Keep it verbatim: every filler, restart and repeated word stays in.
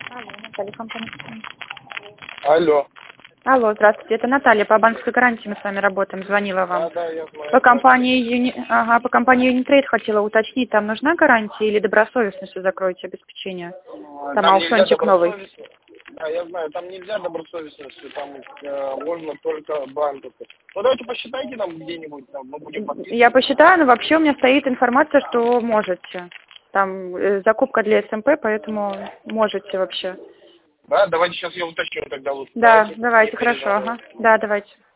Алло, Наталья, компания. Алло. Алло, здравствуйте. Это Наталья. По банковской гарантии мы с вами работаем. Звонила вам. Да, да, я знаю. По компании Юни... ага, по компании Юнитрейд хотела уточнить, там нужна гарантия или добросовестность вы закроете обеспечение? Там, там аукциончик новый. Да, я знаю, там нельзя добросовестности, там э, можно только банковскую. Ну давайте посчитайте нам где-нибудь, там, мы будем подписывать. Я посчитаю, но вообще у меня стоит информация, что можете. Там э, закупка для СМП, поэтому можете вообще. Да, давайте сейчас я уточню тогда лучше. Да, давайте, давайте, хорошо, ага. Да, давайте.